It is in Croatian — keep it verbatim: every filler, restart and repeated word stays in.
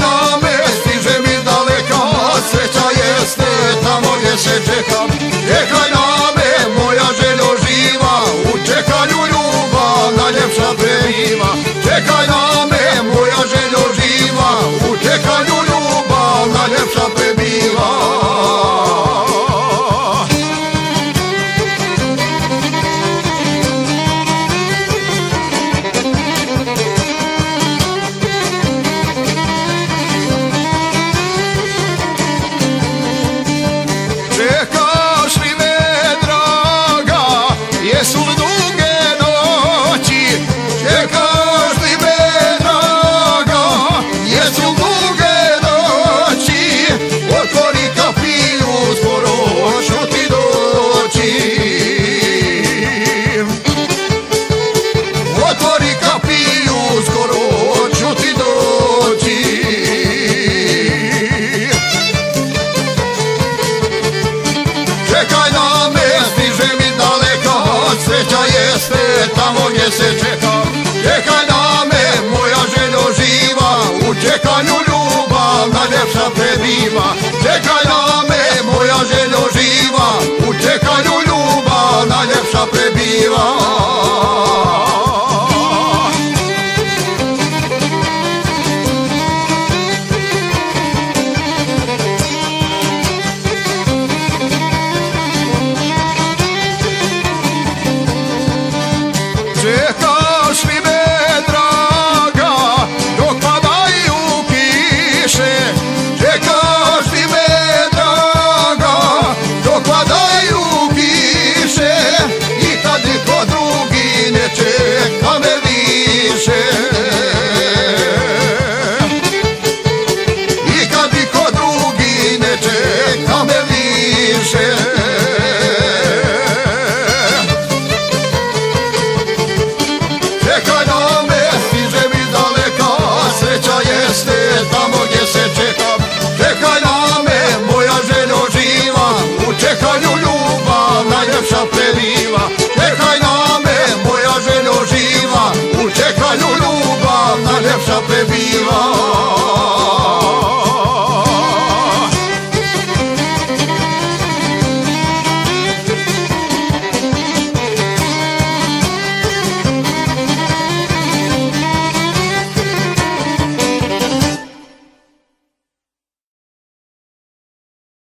na me, stiže mi daleka, sreća jeste tamo gdje se čekam. Čekaj na me, moja željo živa, u čekanju ljubav najljepša prebiva. Čekaj na me, moja željo živa, u čekanju ljubav najljepša prebiva. Čekaš li me, draga, jesu li duge noći? Čekaš li me, draga, jesu li duge noći? Otvori kapiju, skoro ću ti doći. Otvori kapiju, skoro ću ti doći. Čekaj na me, stiže mi daleka, sreća jeste tamo gdje se čeka. Čekaj na me, moja željo živa, u čekanju ljubav najljepša prebiva. Čekaj na me, moja željo